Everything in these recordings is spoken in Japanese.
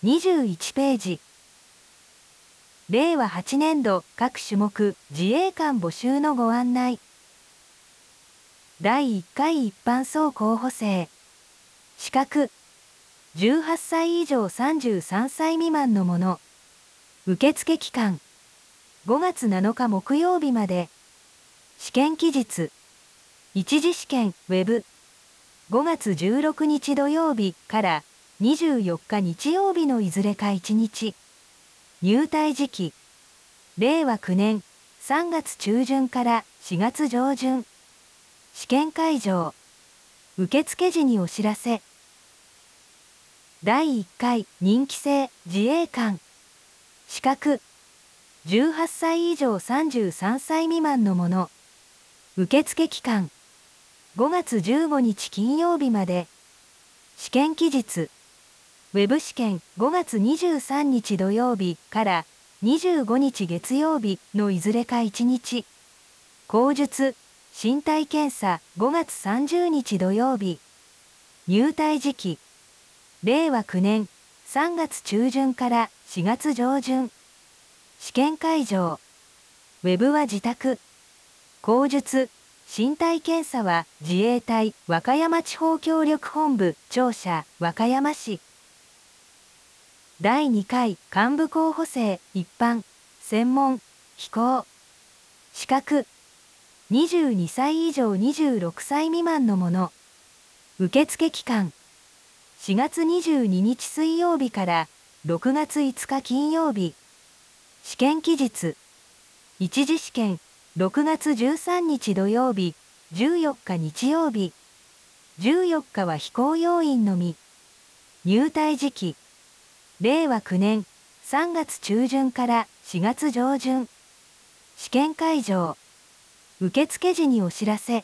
21ページ。令和8年度各種目自衛官募集のご案内。第1回一般総候補生。資格。18歳以上33歳未満の者。受付期間。5月7日木曜日まで。試験期日。一次試験ウェブ。5月16日土曜日から24日日曜日のいずれか1日。入隊時期。令和9年3月中旬から4月上旬。試験会場。受付時にお知らせ。第1回任期制自衛官。資格。18歳以上33歳未満の者。受付期間。5月15日金曜日まで。試験期日。ウェブ試験5月23日土曜日から25日月曜日のいずれか1日。口述、身体検査5月30日土曜日。入隊時期。令和9年3月中旬から4月上旬。試験会場。ウェブは自宅。口述、身体検査は自衛隊和歌山地方協力本部庁舎和歌山市。第2回幹部候補生一般専門飛行。資格。22歳以上26歳未満の者。受付期間。4月22日水曜日から6月5日金曜日。試験期日。一次試験6月13日土曜日、14日日曜日。14日は飛行要員のみ。入隊時期。令和9年3月中旬から4月上旬。試験会場。受付時にお知らせ。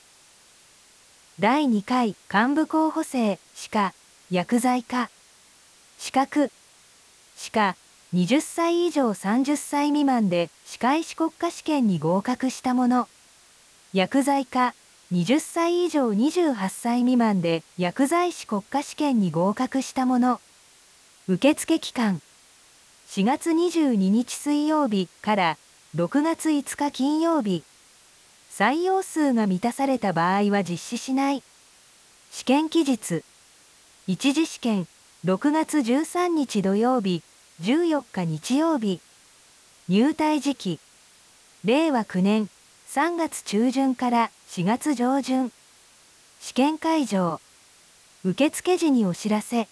第2回幹部候補生歯科薬剤科。資格。歯科20歳以上30歳未満で歯科医師国家試験に合格した者。薬剤科20歳以上28歳未満で薬剤師国家試験に合格した者。受付期間。4月22日水曜日から6月5日金曜日。採用数が満たされた場合は実施しない。試験期日。一次試験6月13日土曜日、14日日曜日。入隊時期。令和9年3月中旬から4月上旬。試験会場。受付時にお知らせ。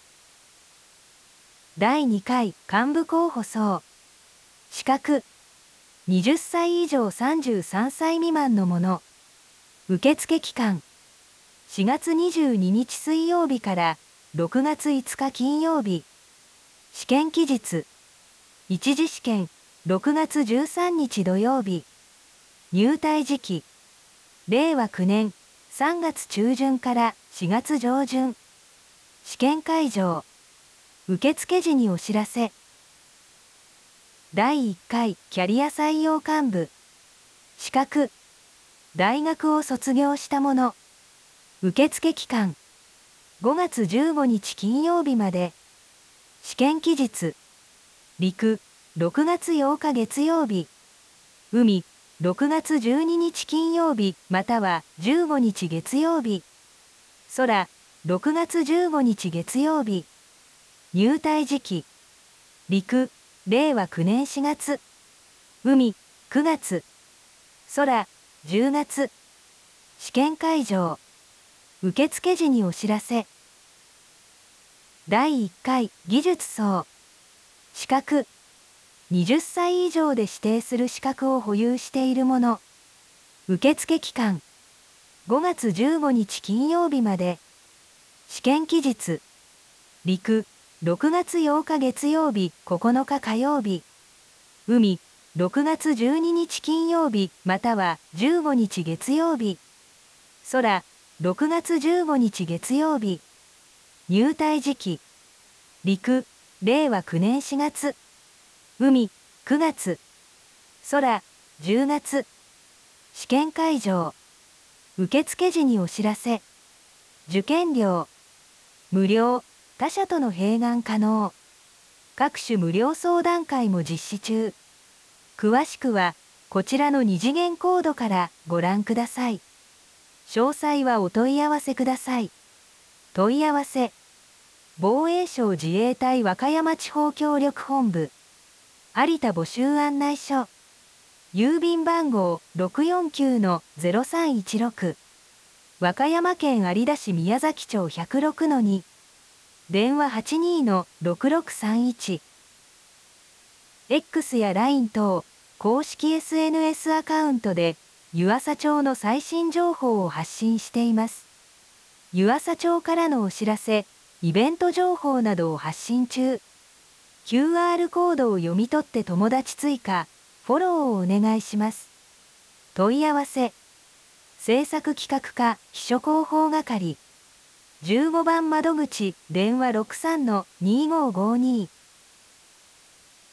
第2回幹部候補層。資格。20歳以上33歳未満の者。受付期間。4月22日水曜日から6月5日金曜日。試験期日。一次試験6月13日土曜日。入隊時期。令和9年3月中旬から4月上旬。試験会場。受付時にお知らせ。第1回キャリア採用幹部。資格。大学を卒業した者。受付期間。5月15日金曜日まで。試験期日。陸、6月8日月曜日。海、6月12日金曜日または15日月曜日。空、6月15日月曜日。入隊時期。陸、令和9年4月。海、9月。空、10月。試験会場。受付時にお知らせ。第1回技術層。資格。20歳以上で指定する資格を保有している者。受付期間。5月15日金曜日まで。試験期日。陸、6月8日月曜日、9日火曜日。海、6月12日金曜日または15日月曜日。空、6月15日月曜日。入隊時期。陸、令和9年4月。海、9月。空、10月。試験会場。受付時にお知らせ。受験料。無料、他社との併願可能。 各種無料相談会も実施中。詳しくはこちらの2次元コードからご覧ください。詳細はお問い合わせください。問い合わせ防衛省自衛隊和歌山地方協力本部有田募集案内所郵便番号649-0316和歌山県有田市宮崎町106-2電話82-6631 X や LINE 等公式 SNS アカウントで湯浅町の最新情報を発信しています。湯浅町からのお知らせ、イベント情報などを発信中。QR コードを読み取って友達追加、フォローをお願いします。問い合わせ制作企画課秘書広報係15番窓口電話63-2552